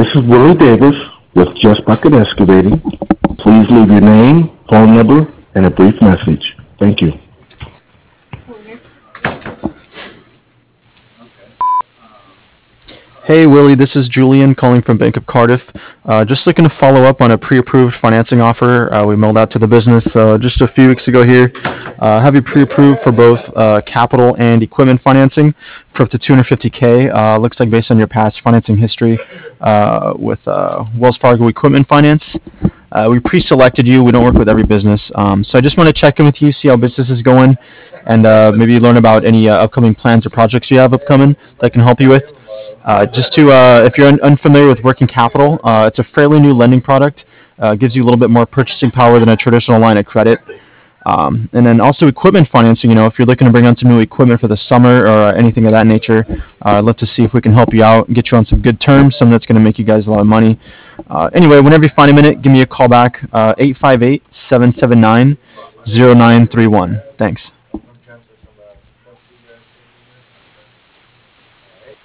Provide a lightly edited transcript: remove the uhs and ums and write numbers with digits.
This is Willie Davis with Just Bucket Excavating. Please leave your name, phone number, and a brief message. Thank you. Hey Willie, this is Julian calling from Bank of Cardiff. Just looking to follow up on a pre-approved financing offer we mailed out to the business just a few weeks ago here. Have you pre-approved for both capital and equipment financing for up to 250K. Looks like based on your past financing history with Wells Fargo Equipment Finance. We pre-selected you. We don't work with every business. So I just want to check in with you, see how business is going, and maybe learn about any upcoming plans or projects you have upcoming that I can help you with. If you're unfamiliar with working capital, it's a fairly new lending product. Gives you a little bit more purchasing power than a traditional line of credit. And then also equipment financing, if you're looking to bring on some new equipment for the summer or anything of that nature, I'd love to see if we can help you out and get you on some good terms, something that's going to make you guys a lot of money. Anyway, whenever you find a minute, give me a call back, 858-779-0931. Thanks.